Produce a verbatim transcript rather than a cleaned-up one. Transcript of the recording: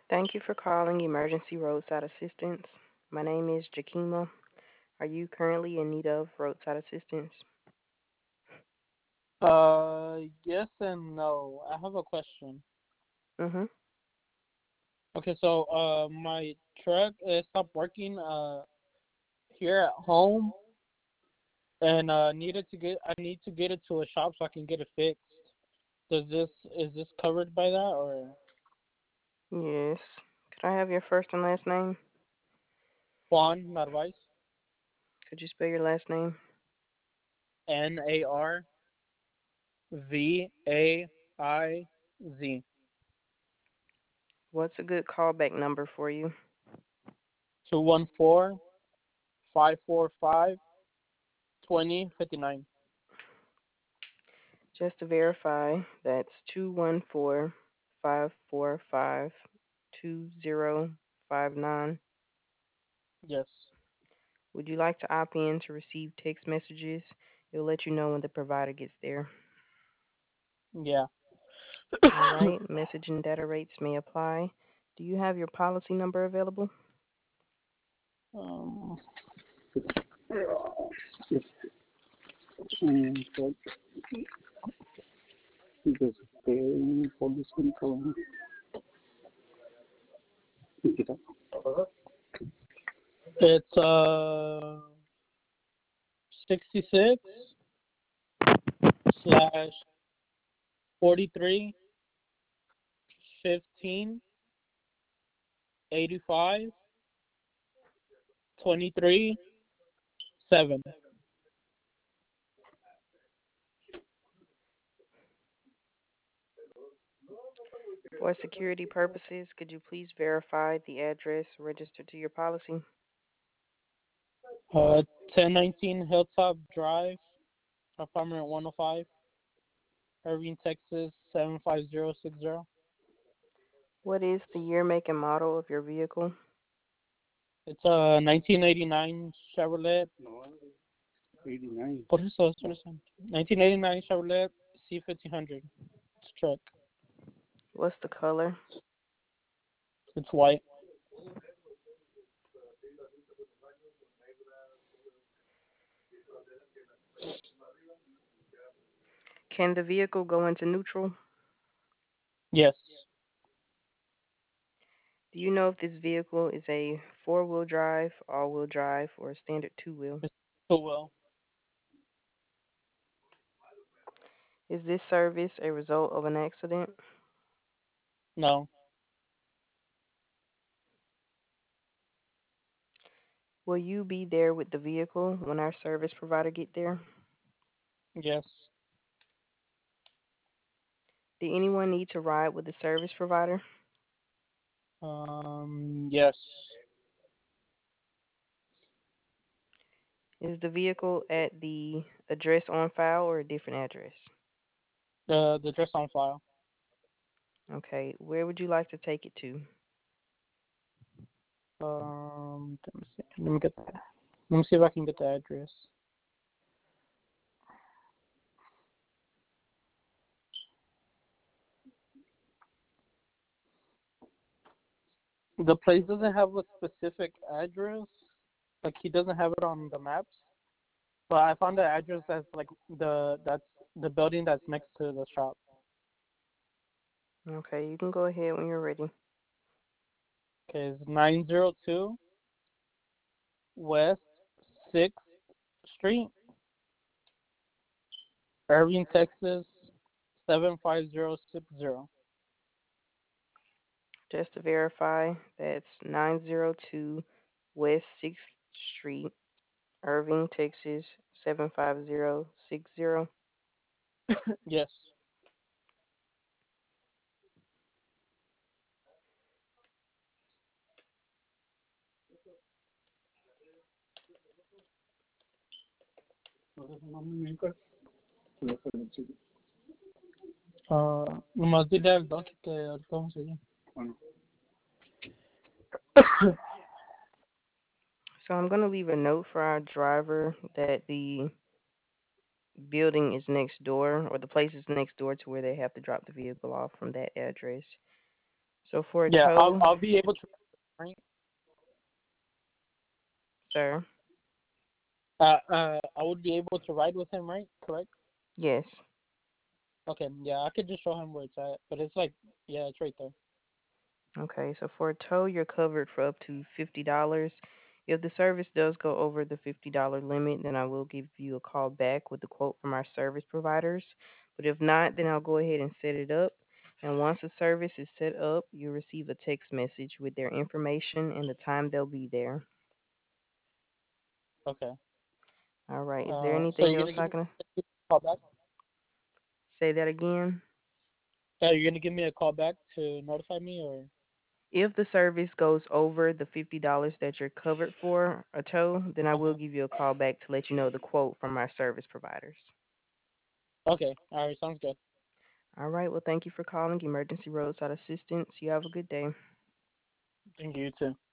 Thank you for calling Emergency Roadside Assistance. My name is Jakima. Are you currently in need of roadside assistance? Uh, yes and no. I have a question. Mm-hmm. Okay, so uh, my truck uh, stopped working uh here at home, and uh needed to get I need to get it to a shop so I can get it fixed. Does this is this covered by that or Yes. Could I have your first and last name? Juan Narvaez? Could you spell your last name? N A R V A I Z. What's a good callback number for you? Two one four five four five twenty fifty nine. Just to verify, that's two one four five four five two zero five nine. Yes. Would you like to opt in to receive text messages? It'll let you know when the provider gets there. Yeah. All right, message and data rates may apply. Do you have your policy number available? um. Mm, so because they for this income, it's uh sixty six slash forty three fifteen eighty five twenty three seven. For security purposes, could you please verify the address registered to your policy? Uh, ten nineteen Hilltop Drive, apartment one oh five, Irving, Texas seven five zero six zero. What is the year, make, and model of your vehicle? It's a nineteen eighty-nine Chevrolet. Por eso, eso es nineteen eighty-nine Chevrolet C fifteen hundred. It's a truck. What's the color? It's white. Can the vehicle go into neutral? Yes. Do you know if this vehicle is a four wheel drive, all wheel drive, or a standard two wheel? It's so well. Is this service a result of an accident? No. Will you be there with the vehicle when our service provider get there? Yes. Did anyone need to ride with the service provider? Um. Yes. Is the vehicle at the address on file or a different address? The the address on file. Okay, where would you like to take it to? Um. Let me see. Let me get that. Let me see if I can get the address. The place doesn't have a specific address. Like he doesn't have it on the maps. But I found the address that's like the that's the building that's next to the shop. Okay, you can go ahead when you're ready. Okay, it's nine zero two West Sixth Street, Irving, Texas seven five zero six zero. Just to verify, that's nine zero two West sixth Street, Irving, Texas seven five zero six zero. Yes. Ah, nomás dile al doc que ahorita vamos a ir. So I'm going to leave a note for our driver that the building is next door, or the place is next door to where they have to drop the vehicle off from that address. So for a Yeah, I'll tow, I'll be able to. Right? sir, Uh, uh, I would be able to ride with him, right? Correct. yes. Okay, yeah, I could just show him where it's at, but it's like, yeah, it's right there. Okay, so for a tow, you're covered for up to fifty dollars. If the service does go over the fifty dollars limit, then I will give you a call back with the quote from our service providers. But if not, then I'll go ahead and set it up. And once the service is set up, you'll receive a text message with their information and the time they'll be there. Okay. All right, is there Uh, so anything you're else gonna give I me can a call back? say that again? Yeah, you're gonna give me a call back to notify me, or If the service goes over the fifty dollars that you're covered for a tow, then I will uh-huh. give you a call back to let you know the quote from our service providers. Okay, all right, sounds good. All right. Well, thank you for calling Emergency Roadside Assistance. You have a good day. Thank you you too.